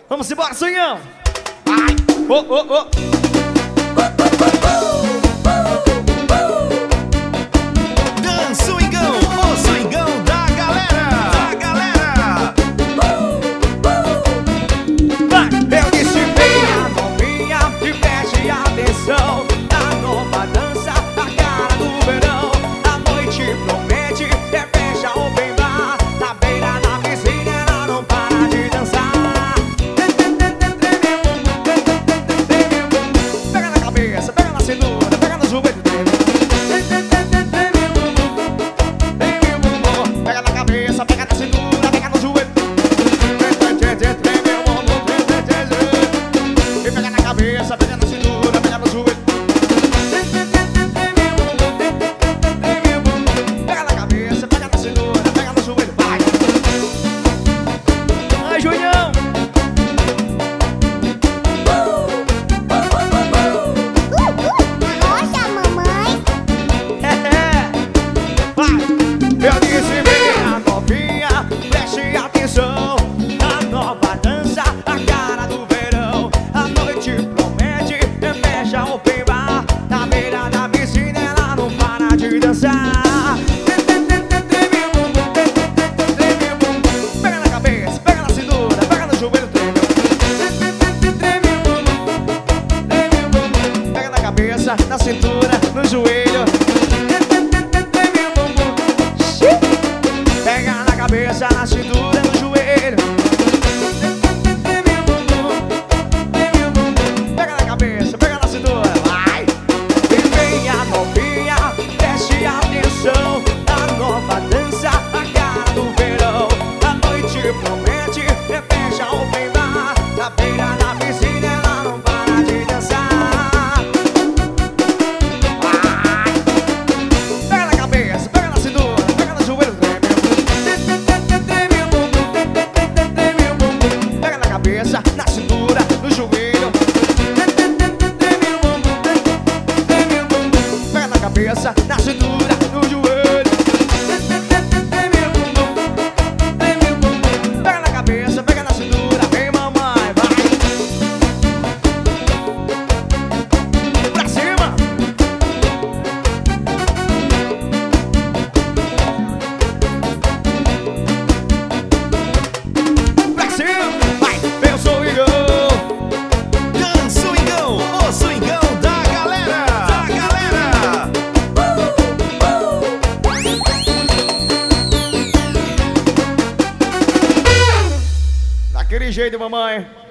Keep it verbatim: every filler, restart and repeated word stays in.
Vamos embora, sonhão! Vai! Ô, ô, ô! Dan Swingão, o swingão da galera! Da galera! Vai! Eu disse venha, novinha, e preste atenção na nova dança, a cara do verão. A noite promete, é fecha open bar. Na beira da piscina ela não para de dançar. Pega na cabeça, pega na cintura, pega no joelho. Pega na cabeça, pega na cintura, pega no joelho. E pega na cabeça, pega na cintura, pega no joelho. Pega na cabeça, pega na cintura, pega no joelho, vai! Ai, Julião! Nossa, mamãe! Vai! Eu disse venha, novinha, preste atenção na nova dança, a cara do verão. A noite promete, é fecha open bar. Na beira da piscina ela não para de dançar. Pega na cabeça, pega na cintura, pega no joelho, treme. Pega na cabeça, na cintura, no joelho. Pega na cabeça, na cintura, no joelho. Pega na cabeça, pega na cintura, vai! E venha, novinha, preste atenção na nova dança, a cara do verão. A noite promete, é fecha open bar. Na beira da piscina ela não para de dançar. Vai! Pega na cabeça, pega na cintura, pega no joelho, pega na cabeça, na cintura, no joelho. Pega na cabeça, na cintura, no joelho. Pega na cabeça, pega na cintura, vem mamãe, vai! Pra cima! Pra cima! Vai! Eu sou o Igor! Dan Swingão, o swingão da galera! Da galera! Daquele jeito, mamãe.